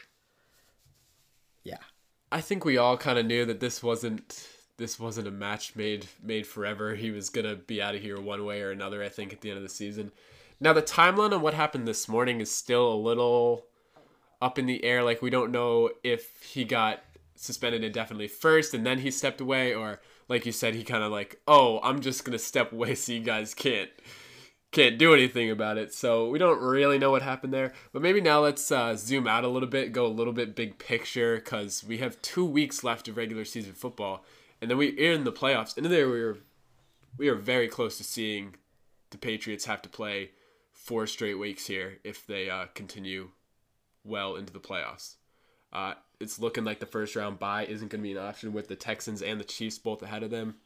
Yeah, I think we all kind of knew that this wasn't this wasn't a match made made forever. He was gonna be out of here one way or another. I think at the end of the season. Now, the timeline on what happened this morning is still a little up in the air. Like, we don't know if he got suspended indefinitely first and then he stepped away, or like you said, he kind of like, oh, I'm just going to step away so you guys can't can't do anything about it. So we don't really know what happened there. But maybe now let's uh, zoom out a little bit, go a little bit big picture, because we have two weeks left of regular season football. And then we're in the playoffs. And there we are, we are very close to seeing the Patriots have to play four straight weeks here if they uh, continue well into the playoffs. Uh, it's looking like the first round bye isn't going to be an option with the Texans and the Chiefs both ahead of them.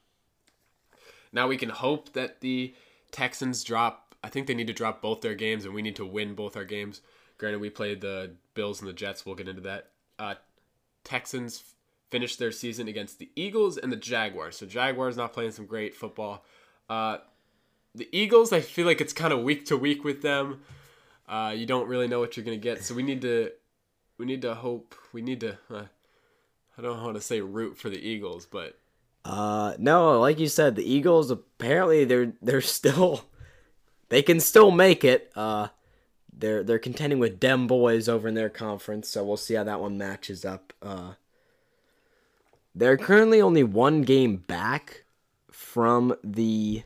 Now we can hope that the Texans drop, I think they need to drop both their games and we need to win both our games. Granted, we played the Bills and the Jets. We'll get into that. Uh, Texans finished their season against the Eagles and the Jaguars. So Jaguars not playing some great football. Uh, the Eagles, I feel like it's kind of week to week with them. Uh, you don't really know what you're going to get. So we need to we need to hope. We need to, uh, I don't know how to say root for the Eagles, but. Uh, no, like you said, the Eagles, apparently they're they're still, they can still make it. Uh, they're, they're contending with dem boys over in their conference, so we'll see how that one matches up. Uh, they're currently only one game back from the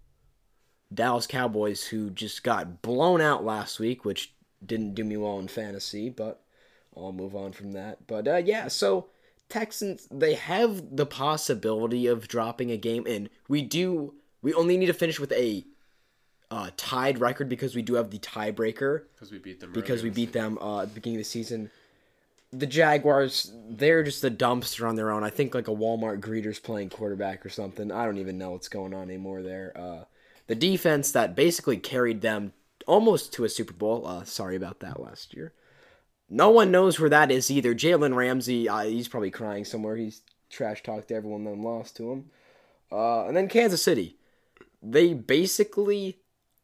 Dallas Cowboys, who just got blown out last week, which didn't do me well in fantasy, but I'll move on from that. But uh, yeah, so Texans, they have the possibility of dropping a game, and we do, we only need to finish with a uh, tied record because we do have the tiebreaker. Because we beat them. Because we beat them uh, at the beginning of the season. The Jaguars, they're just a dumpster on their own. I think like a Walmart greeter's playing quarterback or something. I don't even know what's going on anymore there. Uh, the defense that basically carried them almost to a Super Bowl. Uh, sorry about that last year. No one knows where that is either. Jalen Ramsey, uh, he's probably crying somewhere. He's trash talked to everyone, then lost to him. Uh, and then Kansas City. They basically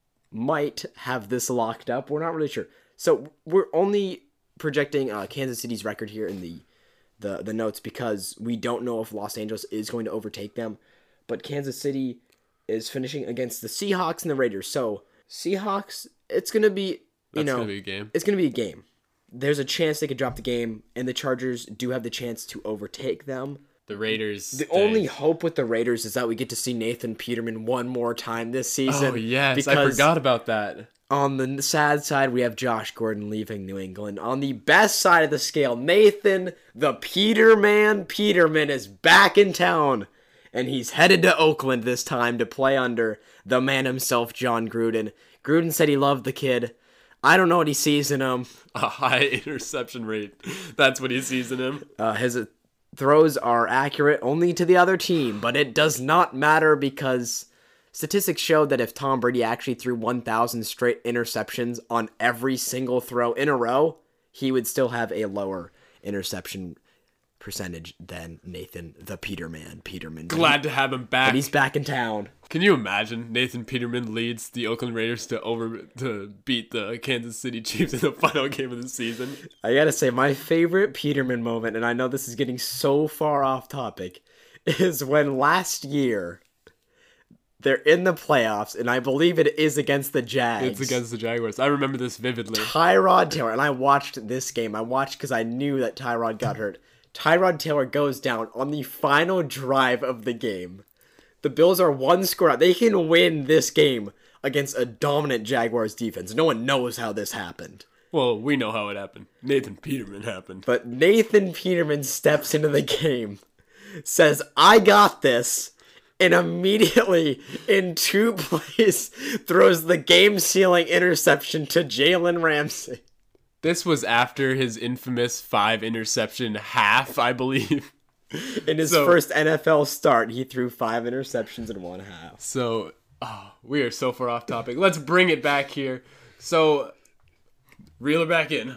might have this locked up. We're not really sure. So we're only projecting uh, Kansas City's record here in the, the, the notes because we don't know if Los Angeles is going to overtake them. But Kansas City is finishing against the Seahawks and the Raiders. So Seahawks, it's going to be, you That's know, gonna be a game. It's going to be a game. There's a chance they could drop the game, and the Chargers do have the chance to overtake them. The Raiders. The they... only hope with the Raiders is that we get to see Nathan Peterman one more time this season. Oh, yes. I forgot about that. On the sad side, we have Josh Gordon leaving New England. On the best side of the scale, Nathan, the Peterman Peterman, is back in town. And he's headed to Oakland this time to play under the man himself, John Gruden. Gruden said he loved the kid. I don't know what he sees in him. A high interception rate. That's what he sees in him. Uh, his throws are accurate only to the other team, but it does not matter because statistics show that if Tom Brady actually threw one thousand straight interceptions on every single throw in a row, he would still have a lower interception percentage than Nathan the Peterman Peterman. Glad to have him back. But he's back in town. Can you imagine Nathan Peterman leads the Oakland Raiders to over to beat the Kansas City Chiefs in the final game of the season? I gotta say, my favorite Peterman moment, and I know this is getting so far off topic, is when last year they're in the playoffs, and I believe it is against the Jags. It's against the Jaguars. I remember this vividly. Tyrod Taylor, and I watched this game. I watched because I knew that Tyrod got hurt. Tyrod Taylor goes down on the final drive of the game. The Bills are one score out. They can win this game against a dominant Jaguars defense. No one knows how this happened. Well, we know how it happened. Nathan Peterman happened. But Nathan Peterman steps into the game, says, I got this, and immediately, in two plays, throws the game-sealing interception to Jalen Ramsey. This was after his infamous five interception half, I believe. In his so, first N F L start, he threw five interceptions in one half. So, oh, we are so far off topic. Let's bring it back here. So, reel it back in.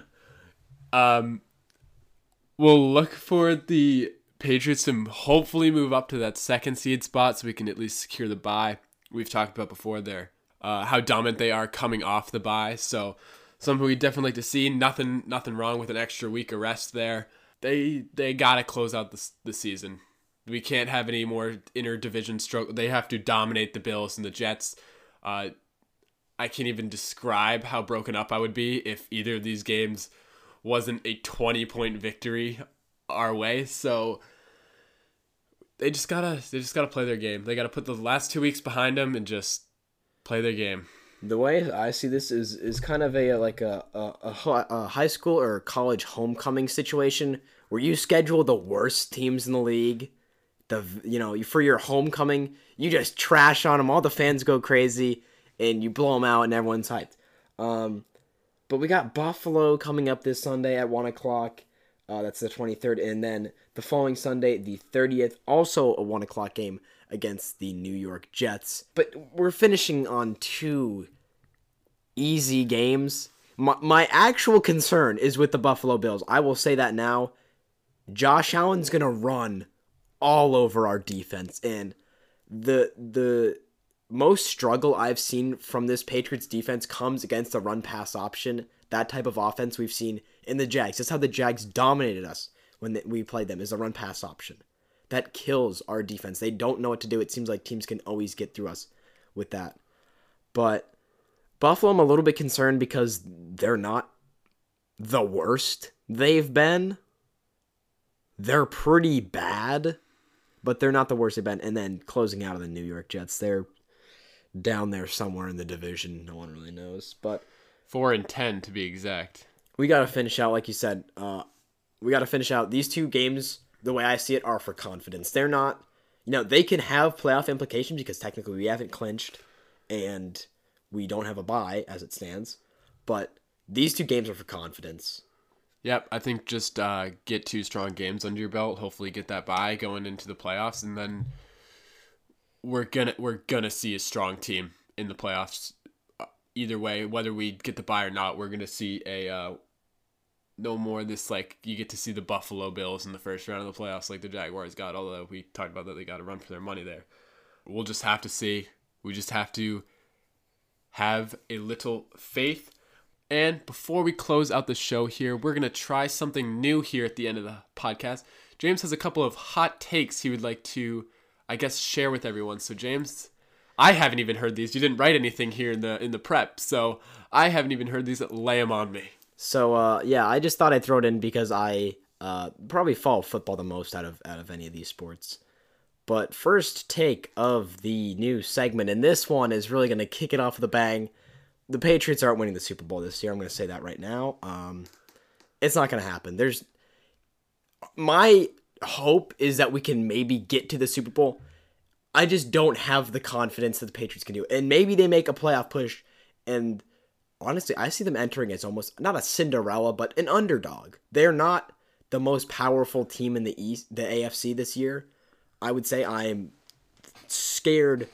Um, we'll look for the Patriots to hopefully move up to that second seed spot so we can at least secure the bye. We've talked about before there uh, how dominant they are coming off the bye. So, something we definitely like to see. Nothing, nothing wrong with an extra week of rest there. They they gotta close out the the season. We can't have any more interdivision stroke. They have to dominate the Bills and the Jets. Uh, I can't even describe how broken up I would be if either of these games wasn't a twenty-point victory our way. So they just gotta they just gotta play their game. They gotta put the last two weeks behind them and just play their game. The way I see this is is kind of a like a a, a a high school or college homecoming situation where you schedule the worst teams in the league. The you know for your homecoming, you just trash on them. All the fans go crazy, and you blow them out, and everyone's hyped. Um, but we got Buffalo coming up this Sunday at one o'clock. Uh, that's the twenty-third, and then the following Sunday, the thirtieth, also a one o'clock game against the New York Jets. But we're finishing on two easy games. My, my actual concern is with the Buffalo Bills. I will say that now. Josh Allen's going to run all over our defense, and the the most struggle I've seen from this Patriots defense comes against the run-pass option. That type of offense we've seen in the Jags. That's how the Jags dominated us when we played them, is a run-pass option. That kills our defense. They don't know what to do. It seems like teams can always get through us with that. But Buffalo, I'm a little bit concerned because they're not the worst they've been. They're pretty bad, but they're not the worst they've been. And then closing out of the New York Jets, they're down there somewhere in the division. No one really knows. But Four and ten to be exact. We got to finish out, like you said, uh, we got to finish out. These two games, the way I see it, are for confidence. They're not, you know, they can have playoff implications because technically we haven't clinched and we don't have a bye as it stands. But these two games are for confidence. Yep, I think just uh, get two strong games under your belt. Hopefully, get that bye going into the playoffs, and then we're gonna we're gonna see a strong team in the playoffs. Uh, either way, whether we get the bye or not, we're gonna see a uh, no more this like you get to see the Buffalo Bills in the first round of the playoffs like the Jaguars got. Although we talked about that, they got to run for their money there. We'll just have to see. We just have to have a little faith. And before we close out the show here, we're going to try something new here at the end of the podcast. James has a couple of hot takes he would like to, I guess, share with everyone. So James, I haven't even heard these. You didn't write anything here in the in the prep, so I haven't even heard these. Lay them on me. So, uh, yeah, I just thought I'd throw it in because I uh, probably follow football the most out of out of any of these sports. But first take of the new segment, and this one is really going to kick it off with a bang. The Patriots aren't winning the Super Bowl this year. I'm going to say that right now. Um, it's not going to happen. There's my hope is that we can maybe get to the Super Bowl. I just don't have the confidence that the Patriots can do. And maybe they make a playoff push. And honestly, I see them entering as almost not a Cinderella, but an underdog. They're not the most powerful team in the East, the A F C this year. I would say I am scared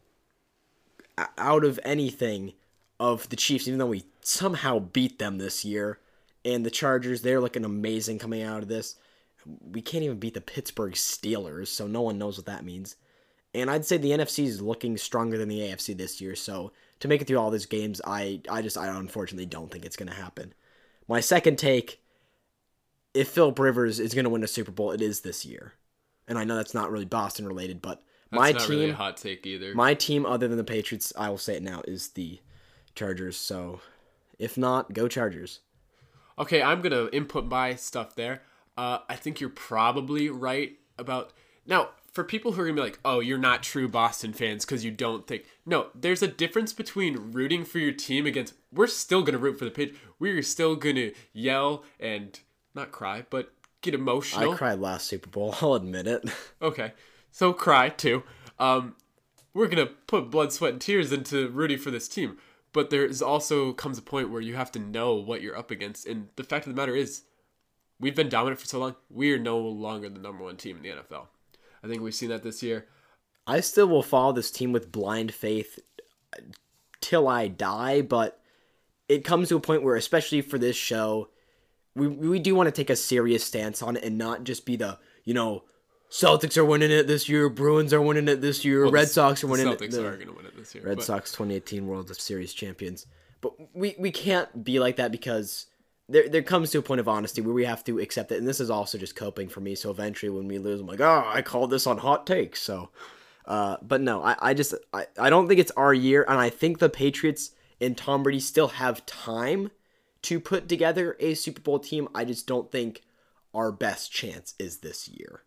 out of anything of the Chiefs, even though we somehow beat them this year. And the Chargers, they're looking amazing coming out of this. We can't even beat the Pittsburgh Steelers, so no one knows what that means. And I'd say the N F C is looking stronger than the A F C this year, so to make it through all these games, I, I just, I unfortunately don't think it's going to happen. My second take, if Philip Rivers is going to win a Super Bowl, it is this year. And I know that's not really Boston related, but That's my not team, really a hot take either. my team other than the Patriots, I will say it now, is the Chargers. So if not, go Chargers. Okay, I'm going to input my stuff there. Uh, I think you're probably right about... Now, for people who are going to be like, oh, you're not true Boston fans because you don't think... No, there's a difference between rooting for your team against... We're still going to root for the Patriots. We're still going to yell and... Not cry, but get emotional. I cried last Super Bowl, I'll admit it. Okay, so cry too. Um, we're going to put blood, sweat, and tears into rooting for this team. But there is also comes a point where you have to know what you're up against. And the fact of the matter is, we've been dominant for so long, we are no longer the number one team in the N F L. I think we've seen that this year. I still will follow this team with blind faith till I die, but it comes to a point where, especially for this show, we we do want to take a serious stance on it and not just be the, you know, Celtics are winning it this year, Bruins are winning it this year, Well, Red the, Sox are the winning Celtics it. The are going to win it this year. Red but... Sox twenty eighteen World Series champions. But we, we can't be like that because there there comes to a point of honesty where we have to accept it. And this is also just coping for me. So eventually when we lose, I'm like, oh, I called this on hot takes. So, uh, but no, I, I just, I, I don't think it's our year. And I think the Patriots, and Tom Brady still have time to put together a Super Bowl team. I just don't think our best chance is this year.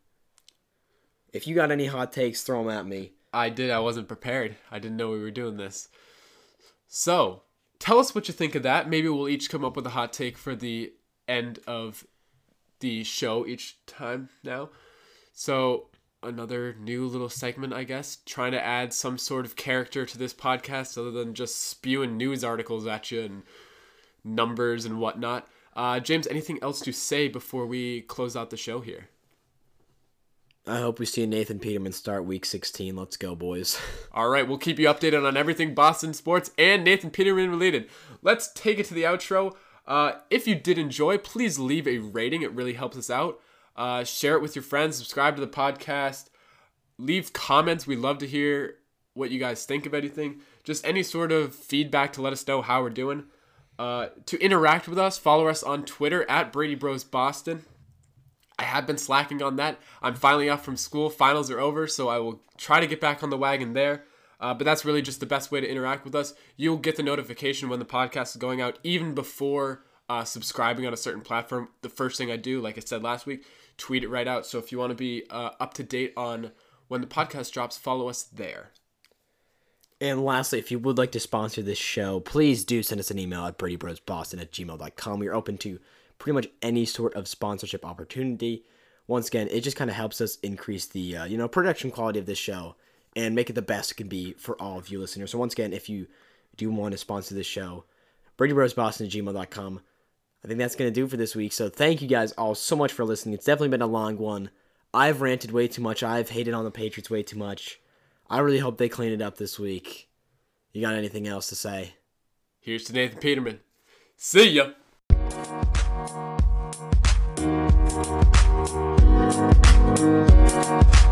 If you got any hot takes, throw them at me. I did. I wasn't prepared. I didn't know we were doing this. So, tell us what you think of that. Maybe we'll each come up with a hot take for the end of the show each time now. So, another new little segment, I guess, trying to add some sort of character to this podcast other than just spewing news articles at you and numbers and whatnot. Uh, James, anything else to say before we close out the show here? I hope we see Nathan Peterman start week sixteen. Let's go, boys. All right, we'll keep you updated on everything Boston sports and Nathan Peterman related. Let's take it to the outro. Uh, if you did enjoy, please leave a rating. It really helps us out. Uh, share it with your friends. Subscribe to the podcast. Leave comments. We love to hear what you guys think of anything. Just any sort of feedback to let us know how we're doing. Uh, to interact with us, follow us on Twitter at Brady Bros Boston. I have been slacking on that. I'm finally off from school. Finals are over, so I will try to get back on the wagon there. Uh, but that's really just the best way to interact with us. You'll get the notification when the podcast is going out, even before uh, subscribing on a certain platform. The first thing I do, like I said last week, tweet it right out. So if you want to be uh, up to date on when the podcast drops, follow us there. And lastly, if you would like to sponsor this show, please do send us an email at bradybrosboston at gmail dot com. We are open to pretty much any sort of sponsorship opportunity. Once again, it just kind of helps us increase the uh, you know production quality of this show and make it the best it can be for all of you listeners. So once again, if you do want to sponsor this show, bradybrosboston at gmail dot com. I think that's going to do it for this week. So thank you guys all so much for listening. It's definitely been a long one. I've ranted way too much. I've hated on the Patriots way too much. I really hope they clean it up this week. You got anything else to say? Here's to Nathan Peterman. See ya! We'll be right back.